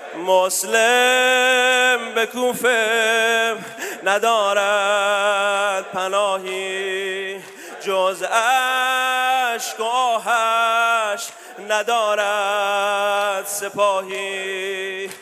مسلم به کوفه ندارد پناهی، جز اشک و آهش ندارد سپاهی.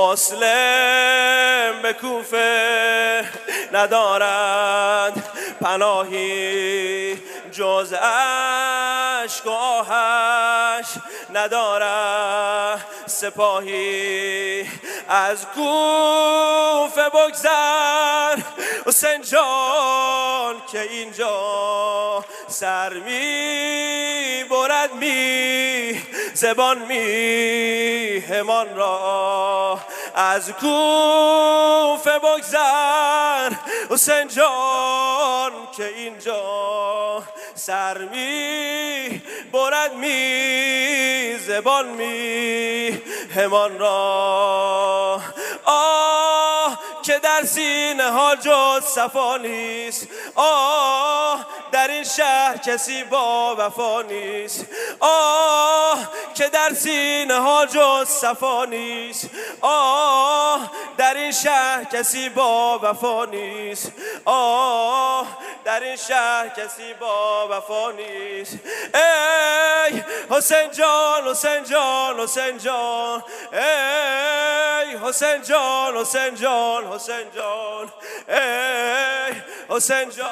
مسلم به کوفه ندارد پناهی، جز اشک و آهش ندارد سپاهی. از کوفه بگذر حسین جان که اینجا سر می برد می زبان می همان را. از کوفه بگذر حسین جان که اینجا سر می برد می زبان می همان را. آه که در سینه ها جز صفا نیست، آه در این شهر کسی با وفا نیست. آه که در سینه ها جز صفا نیست، آه در این شهر کسی با وفا نیست. آه در این شهر کسی با وفا نیست. ای حسین جان حسین جان حسین جان، ای حسین جان حسین جان حسین جان، ای حسین جان.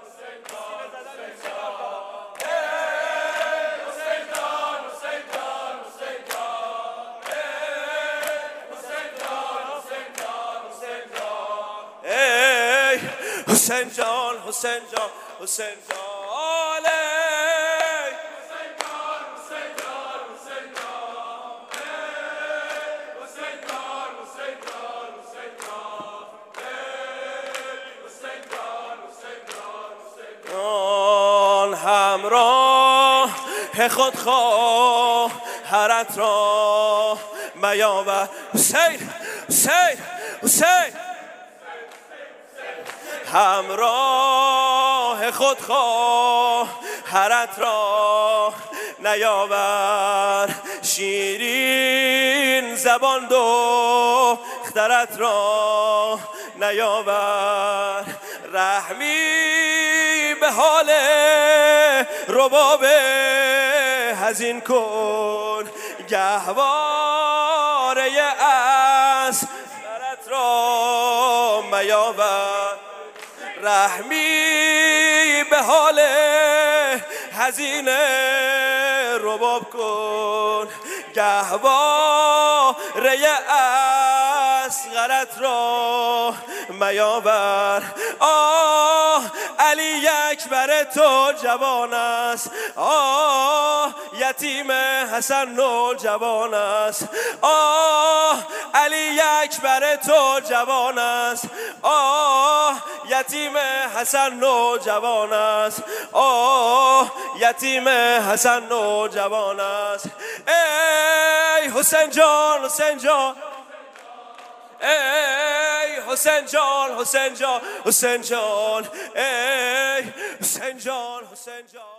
حسین جان حسین جان حسین جان، حسین جان حسین جان حسین جان، حسین جان حسین جان حسین جان، حسین جان حسین جان. همراه خود خواهرت را میاور. حسین حسین حسین، همراه خود خواهرت را نیاور. شیرین زبان دخترت را نیاور. رحمی به حال رباب حزین کن، گهواره اسرت را میاور. رحمی به حال حزین رباب کن، گهواره اصغرت را میاور. آه علی اکبر تو جوان است، آه یتیم حسن نوجوان است. آه علی اکبر تو جوان است، آه یتیم حسن نوجوان است. آه یتیم حسن نوجوان است. ای حسین جان حسین جان، ای حسین جان حسین جان حسین جان، ای حسین جان حسین جان.